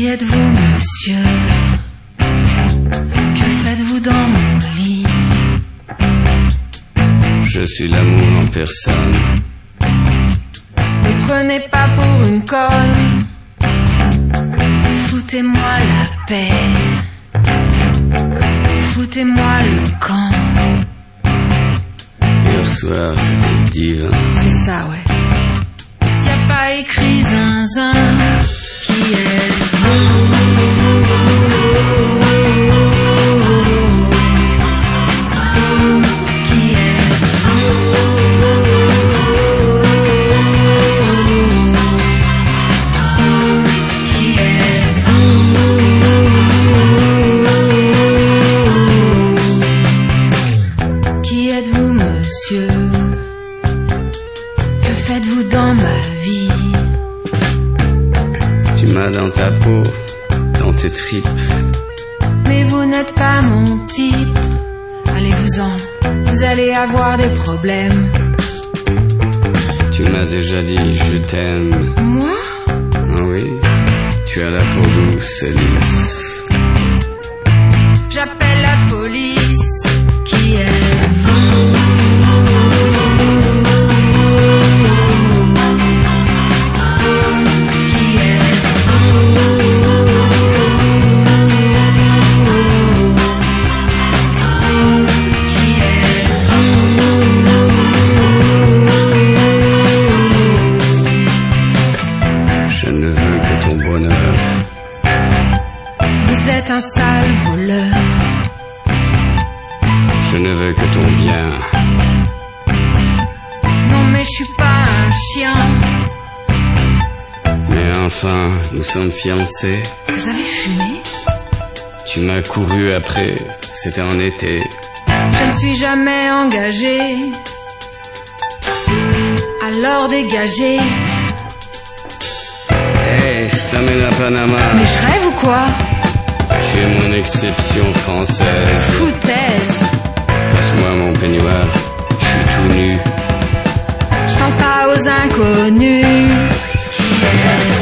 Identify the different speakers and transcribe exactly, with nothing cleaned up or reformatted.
Speaker 1: êtes-vous, monsieur? Que faites-vous dans mon lit?
Speaker 2: Je suis l'amour en personne.
Speaker 1: Ne prenez pas pour une conne. Foutez-moi la paix. Foutez-moi le camp.
Speaker 2: Hier soir, c'était divin.
Speaker 1: C'est ça, ouais. Y'a pas écrit zinzin. Qui êtes-vous? Qui êtes-vous? Qui êtes-vous? Qui êtes-vous, monsieur? Que faites-vous dans ma vie?
Speaker 2: Tu m'as dans ta peau, dans tes tripes.
Speaker 1: Mais vous n'êtes pas mon type. Allez-vous-en, vous allez avoir des problèmes.
Speaker 2: Tu m'as déjà dit je t'aime.
Speaker 1: Moi?
Speaker 2: Ah oui, tu as la peau douce et lisse.
Speaker 1: J'appelle la police. Qui êtes-vous? Qui
Speaker 2: Je ne veux que ton bonheur.
Speaker 1: Vous êtes un sale voleur.
Speaker 2: Je ne veux que ton bien.
Speaker 1: Non mais je suis pas un chien.
Speaker 2: Mais enfin, nous sommes fiancés.
Speaker 1: Vous avez fumé?
Speaker 2: Tu m'as couru après, c'était en été.
Speaker 1: Je ne suis jamais engagé. Alors dégagez.
Speaker 2: Hé, je t'amène à Panama.
Speaker 1: Mais je rêve ou quoi?
Speaker 2: Tu es mon exception française.
Speaker 1: Foutaise.
Speaker 2: Passe-moi mon peignoir, je suis tout nu.
Speaker 1: Je parle pas aux inconnus. Qui est